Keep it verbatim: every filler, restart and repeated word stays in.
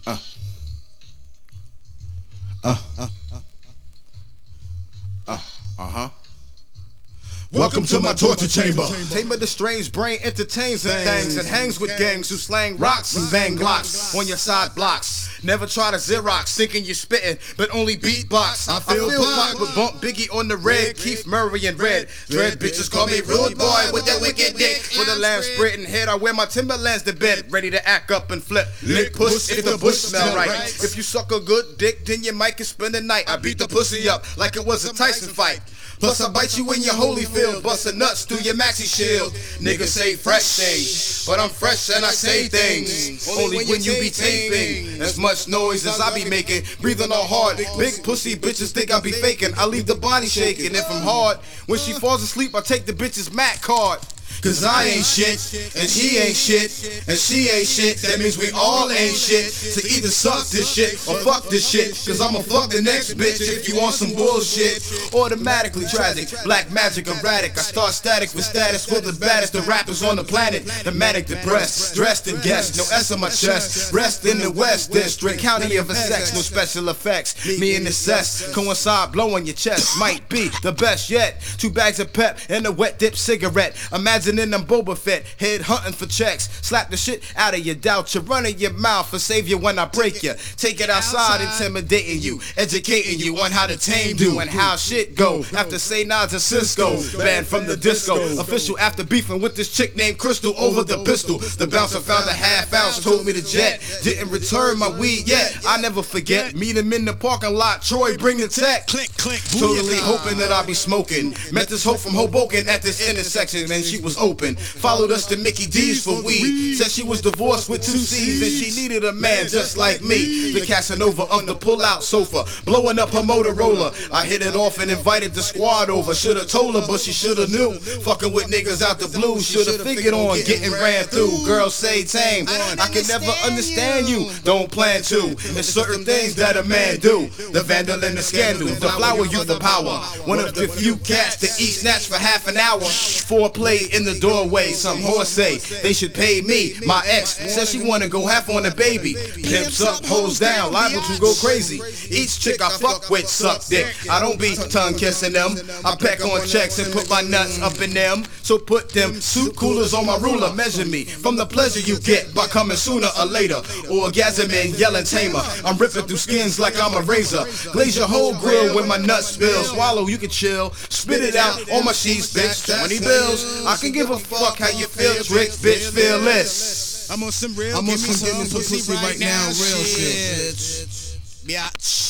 Uh. Uh. Uh. Uh. Uh-huh. Welcome to my torture chamber. Chamber the strange brain entertains and things and hangs with gangs who slang rocks and bang glocks on your side blocks. Never try to Xerox, thinking you're spitting, but only beatbox. I feel pop with Bump Biggie on the red, Keith Murray and red. Dread bitches call me rude boy with that wicked dick. For the lamb spreading head, I wear my Timberlands to bed, ready to act up and flip. Lick puss if the bush smell right. If you suck a good dick, then you might can spend the night. I beat the pussy up like it was a Tyson fight. Plus I bite you in your Holyfield, bustin' nuts through your maxi shield. Niggas say fresh things, but I'm fresh and I say things only when you be taping. As much noise as I be making, breathing all hard. Big pussy bitches think I be faking. I leave the body shaking. If I'm hard, when she falls asleep, I take the bitch's Mac card. Cause I ain't shit, and he ain't shit, and she ain't shit. That means we all ain't shit. To either suck this shit or fuck this shit. Cause I'ma fuck the next bitch if you want some bullshit. Automatically tragic, black magic erratic. I start static with status with the baddest of rappers on the planet. The manic depressed, dressed in guest, no S on my chest. Rest in the West District, county of Essex, no special effects. Me and the cess coincide, blowing your chest. Might be the best yet. Two bags of pep and a wet dip cigarette. Imagine in them Boba Fett, head hunting for checks. Slap the shit out of you, doubt you, running your mouth for save you when I break you. Take it outside, intimidating you, educating you on how to tame you and how shit go. After say nods and Cisco, banned from the disco. Official after beefing with this chick named Crystal over the pistol. The bouncer found a half ounce, told me to jet. Didn't return my weed yet. I never forget. Meet him in the parking lot. Troy, bring the tech. Click, click. Totally hoping that I'll be smoking. Met this hope from Hoboken at this intersection, and she was open. Followed us to Mickey D's for weed. Said she was divorced with two C's and she needed a man just like me. The Casanova on the pull-out sofa, blowing up her Motorola. I hit it off and invited the squad over. Should've told her, but she should've knew. Fucking with niggas out the blue, should've figured on getting ran through. Girls say tame, I can never understand you. Don't plan to. There's certain things that a man do. The vandal and the scandal, the flower youth of power. One of the few cats that eat snatch for half an hour. Foreplay in the doorway, some horse say they should pay me. My ex says she wanna go half on the baby. Pimps up, hoes down, liable to go crazy. Each chick I fuck with suck dick. I don't be tongue kissing them. I peck on checks and put my nuts up in them. So put them suit coolers on my ruler. Measure me from the pleasure you get by coming sooner or later. Orgasming, yelling tamer. I'm ripping through skins like I'm a razor. Glaze your whole grill when my nuts spill. Swallow, you can chill. Spit it out on my sheets, bitch. twenty bills. I can give a fuck how you feel, trick, bitch, feel this. I'm on some real, I'm on some give me some pussy pussy right right now, now, real shit. shit. Yeah.